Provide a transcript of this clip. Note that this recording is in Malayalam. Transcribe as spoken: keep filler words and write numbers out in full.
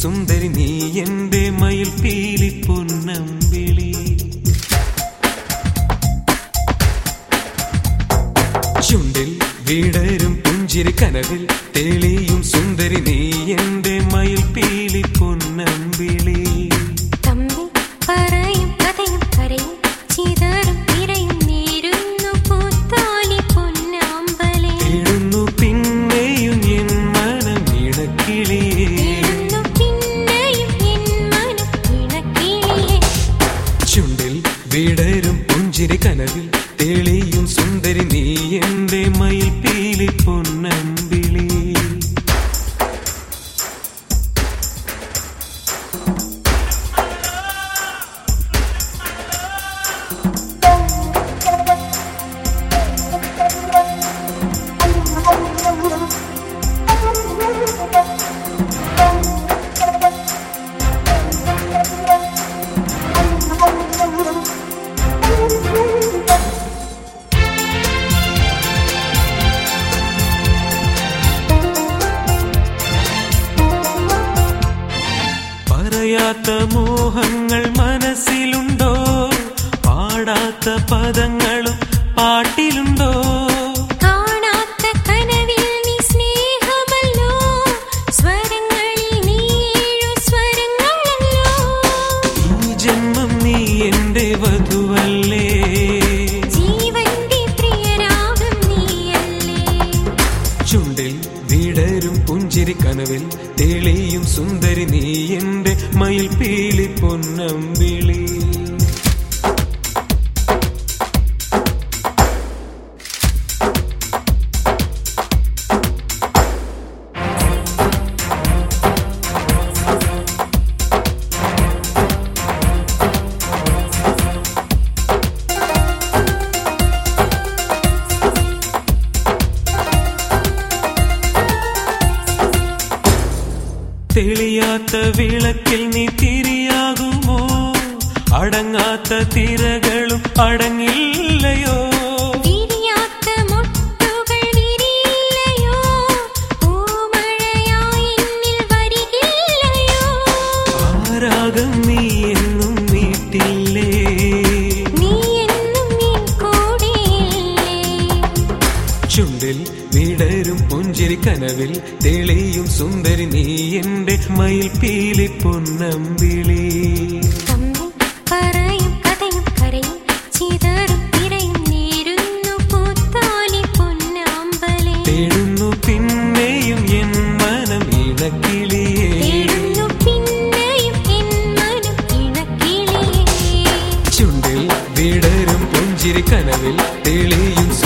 സുന്ദരി നീ എന്റെ മയിൽ പീലി പൊന്നമ്പിളി. ചുണ്ടിൽ വിടരും പുഞ്ചിരി കനവിൽ തെളിയും സുന്ദരി നീ എന്റെ മയിൽ പീലി പൊന്നമ്പിളി. പറയും കഥയും കരയും ചിതറും തിരയും നേരുന്നു പൂത്താലി പൊന്നാമ്പലേ. തേടുന്നു പിന്നെയും എൻ മനം ഇണക്കിളിയേ. ചുണ്ടിൽ വിടരും പുഞ്ചിരി കനവിൽ തെളിയും സുന്ദരി നീ എന്റെ മയിൽ പീലി പൊന്നമ്പിളി. പറയാത്ത മോഹങ്ങൾ മനസ്സിലുണ്ടോ? പാടാത്ത പദങ്ങളും പാട്ടിലുണ്ടോ? കാണാത്ത കനവിൽ നീ സ്നേഹമല്ലോ, സ്വരങ്ങളിൽ നീ ഏഴു സ്വരങ്ങളല്ലോ. ഈ ജന്മം നീ എന്റെ വധുവല്ലേ, ജീവന്റെ പ്രിയരാഗം നീയല്ലേ. ചുണ്ടിൽ വിടരും പുഞ്ചിരി കനവിൽ തെളിയും സുന്ദരി നീ എന്റെ മയിൽ പീലി പൊന്നമ്പിളി. തെളിയാത്ത വിളക്കിൽ നീ തിരിയാകുമോ? അടങ്ങാത്ത തിരകളും അടങ്ങില്ലയോ? വിരിയാത്ത മുട്ടുകൾ വിരിയില്ലയോ? പൂമഴയായി എന്നിൽ വരികില്ലയോ? ആരാഗം നീ എന്നും വീട്ടില്ലേ, നീ എന്നും എൻ കൂടെയില്ലേ. ചുണ്ടിൽ വിടരും പുഞ്ചിരി കനവിൽ തെളിയും സുന്ദരി നീ എന്റെ മയിൽ പീലി പൊന്നമ്പിളി. പറയും കഥയും കരയും ചിതറും തിരയും നേരുന്നു പൂത്താലി പൊന്നാമ്പലേ. തേടുന്നു പിന്നെയും എൻ മനം ഇണക്കിളിയേ. തേടുന്നു പിന്നെയും എൻ മനം ഇണക്കിളിയേ. ചുണ്ടിൽ വിടരും പുഞ്ചിരി കനവിൽ തെളിയും